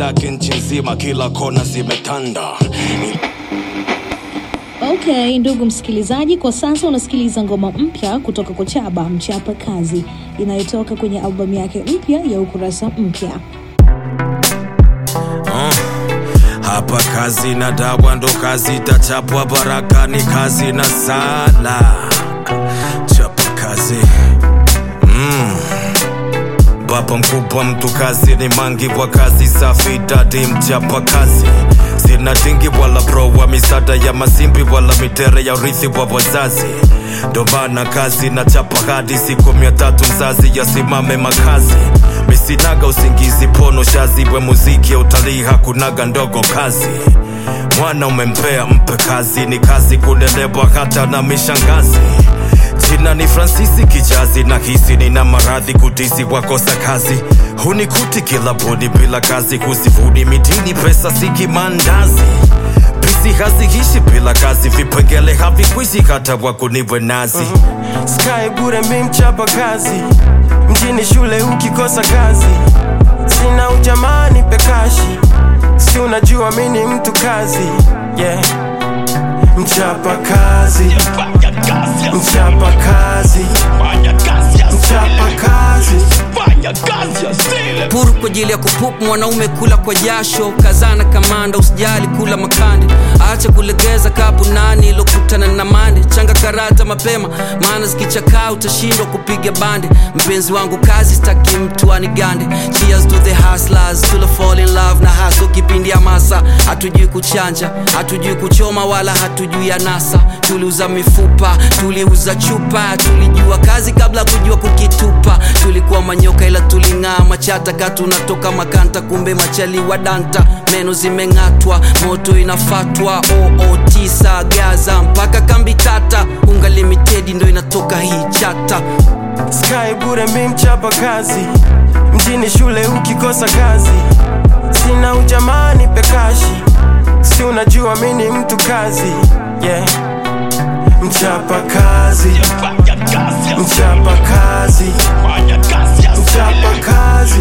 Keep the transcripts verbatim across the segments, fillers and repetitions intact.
yake nchi nzima, kila kona zimetanda. Okay, ndugu msikilizaji, kwa sasa unasikiliza ngoma mpya kutoka kwa Chaba, Mchapa Kazi, inayotoka kwenye albamu yake mpya ya Ukurasa Mpya. Uh, hapa kazi na dawa ndo kazi tachapwa, baraka ni kazi na sala. Chapa Kazi. Mm. Baba mkubwa mtu kazi ni mangi wa kazi safi, dadi Mchapa Kazi. Sina dingi wala bro wa misada ya masimbi wala mitere ya urithi wa wazazi. Ndo maana kazi na chapa hadi siku mia tatu mzazi ya simame makazi. Misinaga usingizi pono shazi, we muziki ya utalii hakunaga ndogo kazi. Mwana umempea mpe kazi, ni kazi kulelewa hata na mishangazi. Jina ni Francisi Kijazi, na hisi nina maradhi kutisi wakosa kazi. Hunikuti kila bodi bila kazi, kusifuni mitini pesa siki mandazi. Bisi hazihishi bila kazi, vipengele havikwishi hata wakuniwe nazi. uh-huh. Sky bure mi Mchapa Kazi, mjini shule ukikosa kazi. Sina ujamani pekashi, si unajua mini mtu kazi. Yeah, Mchapa Kazi, Mchapa Kazi, Mchapa Kazi. Puru kwa ajili ya kupupu mwanaume kula kwa jasho. Kazana kamanda usijali kula makande. Acha kulegeza kabu nani ilokutana na mande. Changa karata mapema maana zikichakaa utashindwa kupiga bande. Mpenzi wangu kazi staki mtu anigande. Cheers to the hustlers, to the fall in love na hustle kipindi ya masa. Hatujui kuchanja, hatujui kuchoma wala hatujui ya nasa. Tuliuza mifupa, tuliuza chupa, tulijua kazi kabla kujua kukitupa. Tulikuwa manyoka ila tulingaa machata, katu natoka makanta kumbe machali wa danta. Meno zimengatwa, moto inafatwa, O O tisa Gaza mpaka kambi tata. Unga limited ndo inatoka hii chata. Sky bure mi Mchapa Kazi, mjini shule ukikosa kazi. Sina ujamani pekashi, si unajua mini mtu kazi. Yeah, Mchapa Kazi, Mchapa Kazi, Mchapa Kazi.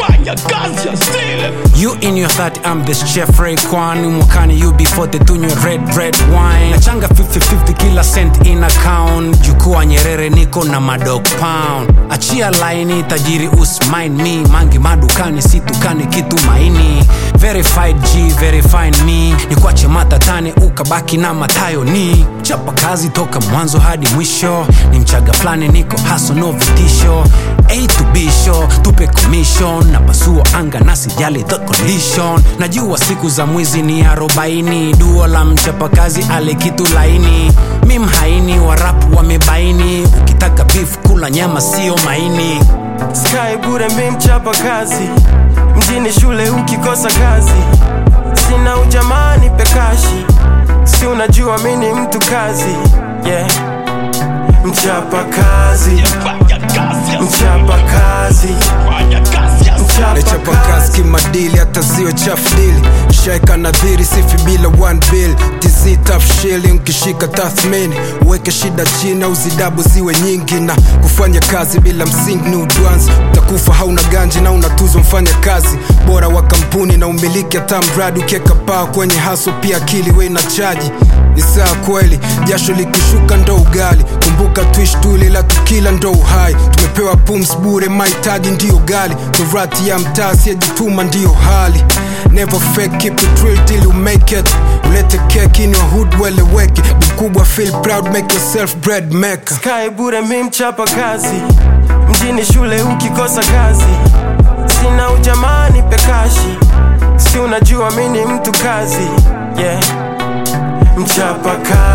You in your thirty, I'm the chef Ray Kwani. Mwakani you before the tunywe red red wine. Nachanga fifty fifty kila cent in account. Jukua Nyerere niko na madog pound. Achia laini tajiri usmind me. Mangi madukani situkani kitu maini. Verified G, verified me. Nikuache matatane ukabaki na matayo ni. Chapa Kazi toka mwanzo hadi mwisho. Ni mchaga flani niko haso no vitisho. A to B show, tupe commission. Na pasuo anga nasi jali the condition. Najua siku za mwizi ni arobaini. Duo la Mchapa Kazi ale kitu laini. Mim haini wa rap wamebaini. Ukitaka beef kula nyama sio maini. Sky bure mi Mchapa Kazi, mjini shule ukikosa kazi. Sina ujamani pekashi, si unajua mini mtu kazi. Yeah, Mchapa Kazi, Mchapa Kazi, Mchapa Kazi kimadili hata ziwe chafu dili. Shaika nadhiri sifi bila one bill. Tizi tough shilling kishika tathmini. Uweke shida chini au zidabu ziwe nyingi. Na kufanya kazi bila msingi ni udwanzi. Utakufa hauna ganji na unatuzo mfanya kazi. Bora wa kampuni na umiliki hata mradi. Ukieka paa kwenye haso pia akili we na chaji. Ni saa kweli, jasho likishuka ndo ugali. Kumbuka tuish tuli la tukila ndo uhai. Tumepewa pums bure mahitaji ndiyo gali. Torati ya mtaa siyejituma ndiyo hali. Never fake, keep it real till you make it. Ulete cake in your hood well awake. Mkubwa feel proud, make yourself bread maker. Sky bure mi Mchapa Kazi, mjini shule ukikosa kazi. Sina ujamani pekashi, si unajua mini mtu kazi. Yeah, Mchapa Kazi.